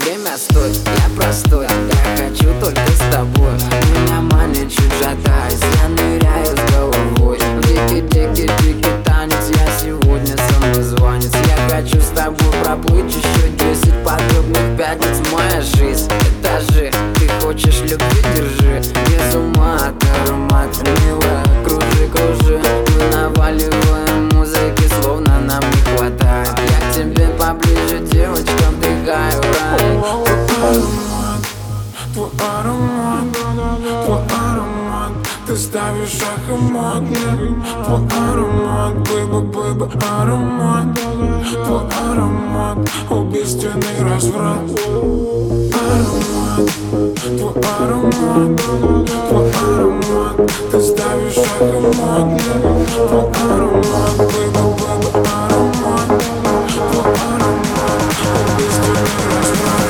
время стой, я простой. Я хочу только с тобой. Меня манит чужата, я ныряю с головой. Дикий танец, я сегодня самозванец. Я хочу с тобой проплыть еще 10 подобных пятниц. Моя жизнь — этажи, ты хочешь любви, держи. Без ума от аромата, милая, кружи, кружи. Мы наваливаем музыки, словно нам не хватает. Я к тебе поближе, девочка, вдыхаю рай. Твой аромат, твой аромат, ты ставишь шаг и мат мне. Твой аромат, бэйба, аромат. Твой аромат, убийственный разврат. Аромат, твой аромат, твой аромат, ты ставишь шаг и мат мне. Твой аромат, бэйба, аромат. Твой аромат, убийственный разврат.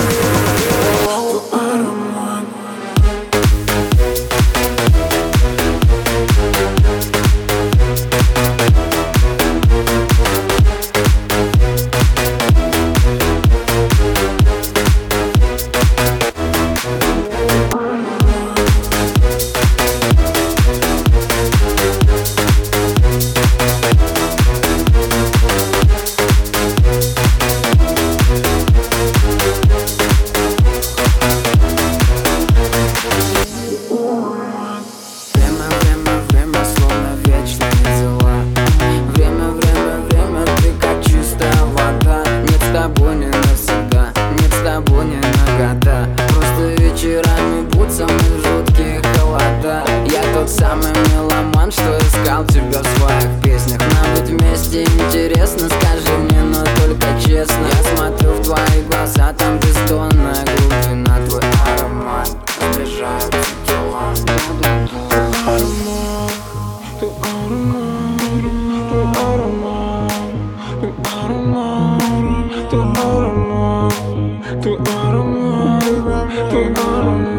Просто вечерами будь со мной в жуткие холода. Я тот самый меломан, что искал тебя в своих песнях. Нам быть вместе интересно, скажи мне, но только честно. Я смотрю в твои глаза, там бездонная глубина. Твой аромат, сближаются тела. Твой аромат, твой аромат, твой аромат, твой аромат, твой аромат, твой аромат.